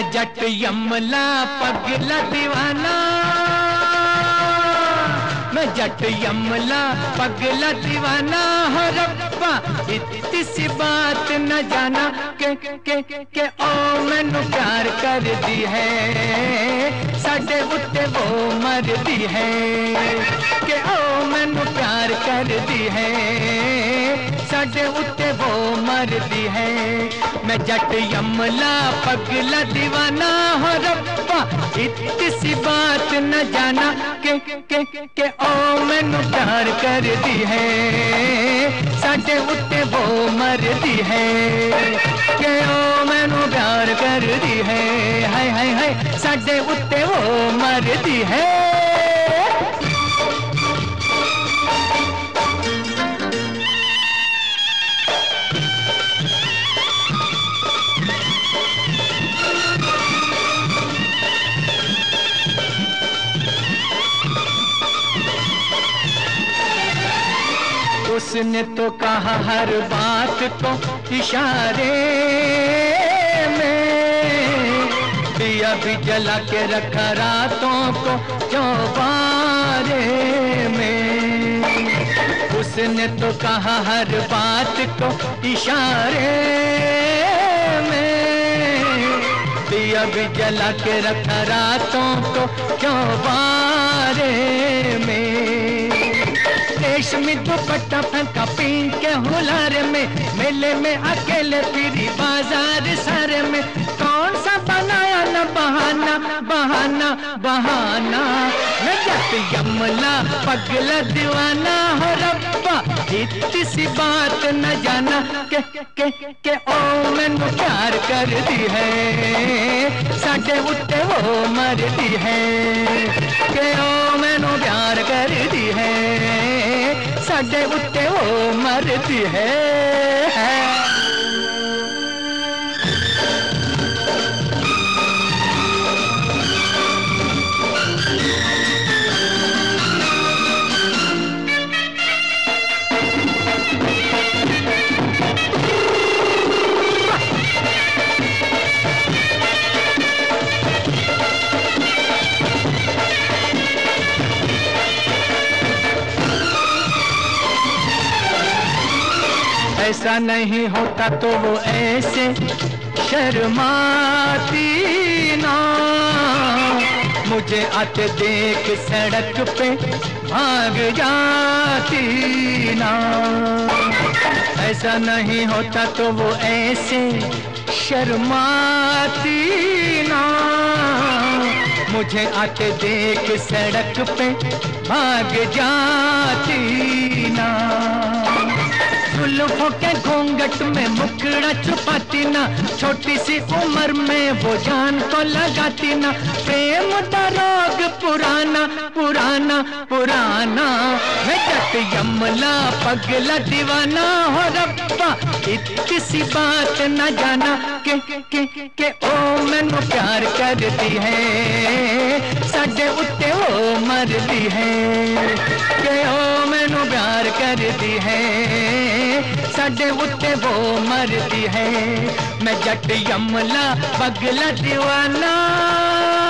मैं जट यमला पगला दीवाना, मैं जट यमला पगला दीवाना हो रब्बा इतनी सी बात न जाना के ओ मैनू प्यार कर दी है साडे उत्ते वो मर दी है के ओ मैनू प्यार कर दी है साडे उत्ते वो मर दी है। मैं जट यमला पगला दीवाना हो रब्बा इतनी सी बात न जाना के ओ मैनू प्यार कर दी है साडे उत्ते वो मर दी है के ओ मैनू प्यार कर दी है हाय हाय हाय साडे उत्ते वो मर दी है। उसने तो कहा हर बात को इशारे में, दिया भी जला के रखा रातों को चौबारे में। उसने तो कहा हर बात को इशारे में, दिया भी जला के रखा रातों को चौबारे में। रेशमी दुपट्टा फेंका पीन के हुलार में, मेले में अकेले फिरी बाजार सारे में। कौन सा बनाया न बहाना बहाना बहाना, मैं जट यमला पगला दीवाना हो रब्बा इतनी सी बात न जाना के ओ मैनू प्यार कर दी है साडे उत्ते वो मर दी है के ओ मैनू प्यार कर दी है साडे उत्ते वो मरदी है। ऐसा नहीं होता तो वो ऐसे शर्माती ना, मुझे आते देख सड़क पे भाग जाती ना। ऐसा नहीं होता तो वो ऐसे शर्माती ना, मुझे आते देख सड़क पे भाग जाती ना। जुल्फों के घूंघट में मुखड़ा छुपाती ना, छोटी सी उम्र में वो जान को लगाती ना। प्रेम का रोग पुराना पुराना पुराना, मैं जट यमला पगला दीवाना हो रब्बा इतनी सी बात न जाना के ओ मैनू प्यार कर दी है साडे उत्ते वो मर दी है के ओ मैनू प्यार कर दी है साडे उत्ते वो मरदी है। मैं जट यमला पगला दीवाना।